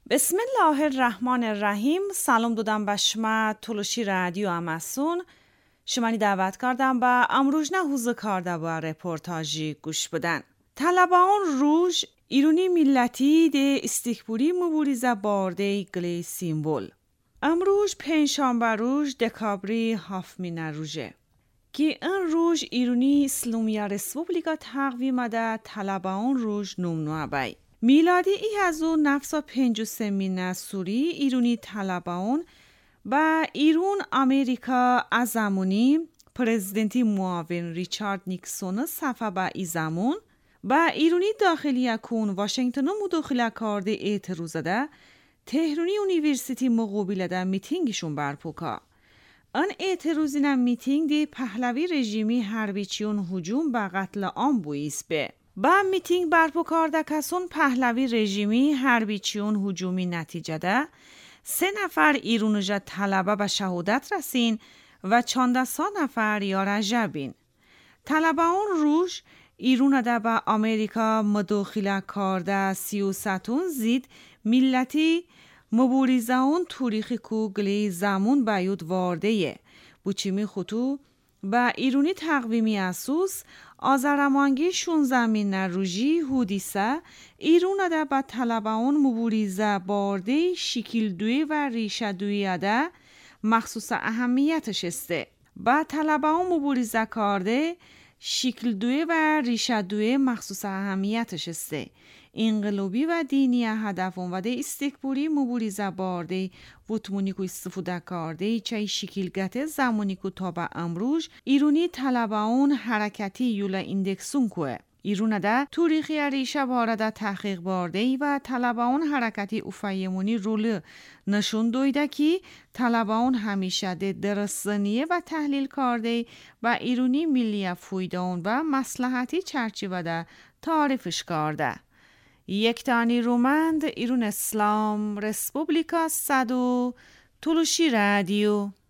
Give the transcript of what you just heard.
بسم الله الرحمن الرحیم. سلام دادم به شما تلوشی رادیو اماسون. شمانی دعوت کردم به امروزنه حوزه کرده با رپورتاجی گوش بدن. طلبان روژ ایرونی ملتی ده استکبوری مبارزه بارده گلی سیمبول. امروز پنجشنبه روز دکابری هفتمین روزه که این روز ایرونی اسلامی رسپوبلیکا تقویم ده طلبان روز نمنوع بای. میلادی ای از او نفسا 53 سوری ایرونی طلبان با ایرون امریکا از زمانی پرزیدنتی معاون ریچارد نیکسون صفحه با ای زمان با ایرونی داخلی اکون واشنگتن مداخله کرده اعتراض ده تهرانی اونیورسیتی مقابل ده میتینگشون برپوکا. آن اعتراضی میتینگ دی پهلوی رژیمی حربیچیون هجوم به قتل عام بویس به. با میتینگ برپا کرده کسون پهلوی رژیمی حربیچیون هجومی نتیجه ده 3 نفر ایرونجا طلبه به شهادت رسین و 14 نفر یار جبین. طلبه اون روش ایرون ده به امریکا مداخله کرده 33 زید ملتی مبارزه اون تاریخی کو گلی زمان بیود وارده بوچیمی خطو با ایرونی تقویمی اسوس آزرمانگی 16 روژی حدیثه ایرون ده با طلبان مبارزه بارده شکل دوی و ریشه دوی ده مخصوص اهمیتش استه. با طلبان مبارزه کرده شکل دوی و ریشه دوی مخصوص اهمیتش استه. انقلابی و دینی هدفون و ده استکبوری مبارزه بارده وطمونی کو استفاده کرده چای شکلگت زمانی کو تا به امروز ایرونی طلبان حرکتی یولا اندکسون کوه. ایرون ده تاریخی ریشه بارده تحقیق بارده و طلبان حرکتی افایمونی رول نشون دویده که طلبان همیشه ده درستنیه و تحلیل کرده و ایرونی ملی فویدان و مصلحتی چرچیوه ده تعریفش کرده. یک تانی رومند ایرون اسلام رسپوبلیکا صدو تلوشی رادیو.